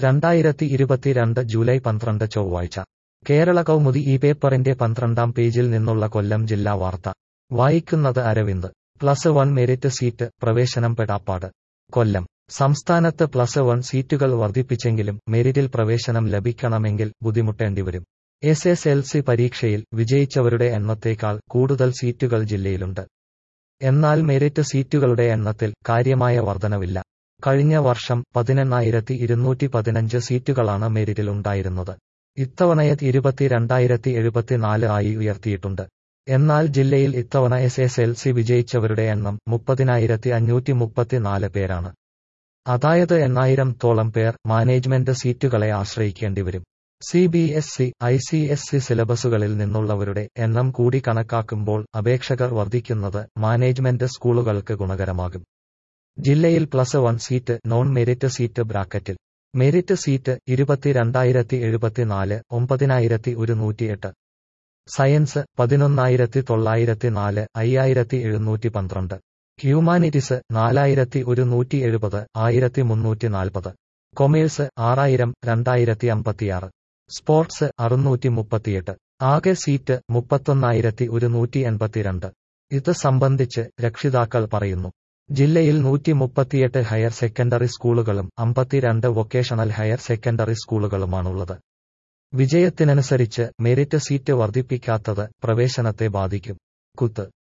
2022 July 12 ചൊവ്വാഴ്ച കേരള കൗമുദി ഈ പേപ്പറിന്റെ 12-ാം പേജിൽ നിന്നുള്ള കൊല്ലം ജില്ലാ വാർത്ത വായിക്കുന്നത് അരവിന്ദ്. +1 മെരിറ്റ് സീറ്റ് പ്രവേശനം പെടാപ്പാട്. കൊല്ലം സംസ്ഥാനത്ത് +1 സീറ്റുകൾ വർദ്ധിപ്പിച്ചെങ്കിലും മെരിറ്റിൽ പ്രവേശനം ലഭിക്കണമെങ്കിൽ ബുദ്ധിമുട്ടേണ്ടിവരും. SSLC പരീക്ഷയിൽ വിജയിച്ചവരുടെ എണ്ണത്തേക്കാൾ കൂടുതൽ സീറ്റുകൾ ജില്ലയിലുണ്ട്. എന്നാൽ മെരിറ്റ് സീറ്റുകളുടെ എണ്ണത്തിൽ കാര്യമായ വർധനവില്ല. കഴിഞ്ഞ വർഷം 18,215 സീറ്റുകളാണ് മെരിറ്റിൽ ഉണ്ടായിരുന്നത്. ഇത്തവണയത് 22,074 ആയി ഉയർത്തിയിട്ടുണ്ട്. എന്നാൽ ജില്ലയിൽ ഇത്തവണ SSLC വിജയിച്ചവരുടെ എണ്ണം 30,534 പേരാണ്. അതായത് 8,000-തോളം പേർ മാനേജ്മെന്റ് സീറ്റുകളെ ആശ്രയിക്കേണ്ടിവരും. CBSE, ICSE സിലബസുകളിൽ നിന്നുള്ളവരുടെ എണ്ണം കൂടി കണക്കാക്കുമ്പോൾ അപേക്ഷകർ വർദ്ധിക്കുന്നത് മാനേജ്മെന്റ് സ്കൂളുകൾക്ക് ഗുണകരമാകും. ജില്ലയിൽ +1 സീറ്റ് നോൺ മെരിറ്റ് സീറ്റ് ബ്രാക്കറ്റിൽ. Merit seat 22,074, 9,108. Science 11,904, 5,712. Humanities 4,170, 1,340. Commerce 6,000, 2,056. Sports 638. ആകെ സീറ്റ് 31,182. ഇത് സംബന്ധിച്ച് രക്ഷിതാക്കൾ പറയുന്നു. ജില്ലയിൽ 138 ഹയർ സെക്കൻഡറി സ്കൂളുകളും 52 വൊക്കേഷണൽ ഹയർ സെക്കൻഡറി സ്കൂളുകളുമാണുള്ളത്. വിജയത്തിനനുസരിച്ച് മെരിറ്റ് സീറ്റ് വർദ്ധിപ്പിക്കാത്തത് പ്രവേശനത്തെ ബാധിക്കും. കുത്ത്